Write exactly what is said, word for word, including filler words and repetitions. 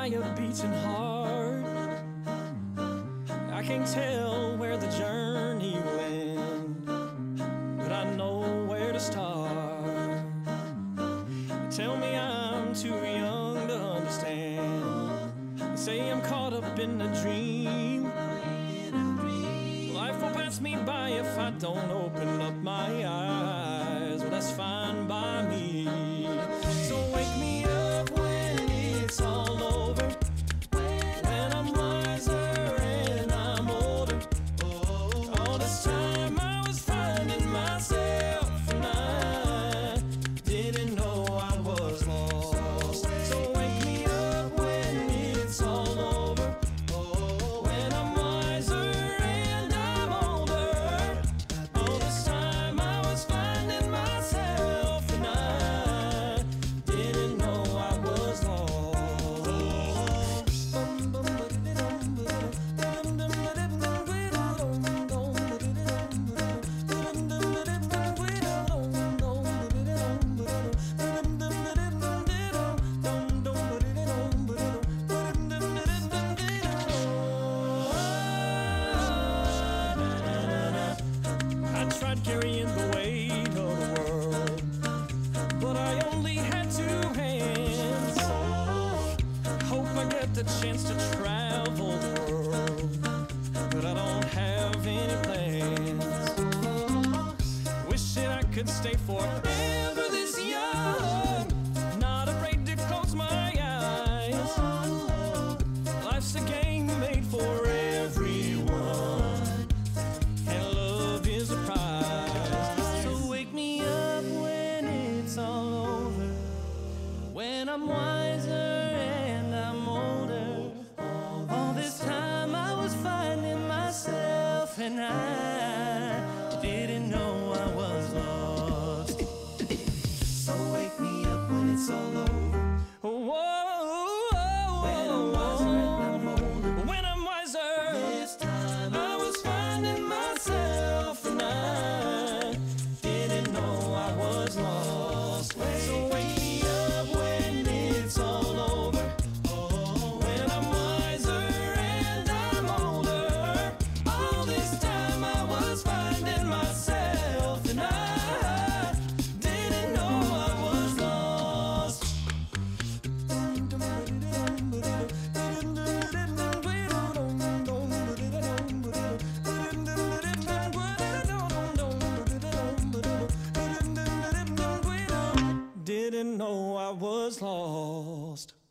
by a beating heart. I can't tell where the journey will end, but I know where to start. Tell me I'm too young to understand. They say I'm caught up in a dream. Life will pass me by if I don't open up my eyes. Well, that's fine by me. So wake me up when it's all over, when I'm wiser and I'm older. All this time I was finding myself, and I didn't know I was lost. So wake me up when it's all over, when I'm wiser and I'm older. All this time I was finding myself, and I didn't know I was lost. I tried carrying the weight of the world, but I only had two hands. Hope I get the chance to travel the world, but I don't have any plans. Wish that I could stay forever this young, not afraid to close my eyes. Life's a game made for everyone, and love is a prize. So wake me up when it's all over, when I'm wiser and I'm older. All this time I was finding myself, and I didn't know I was lost. So wake me up when it's all over. Whoa, when I'm wiser and I'm older. When I'm wiser, this time I was finding myself, and I didn't know I was lost. So wake me up when it's all over, when I'm wiser and I'm older. All this time I was finding myself, and I didn't know I was lost. Didn't know I was lost.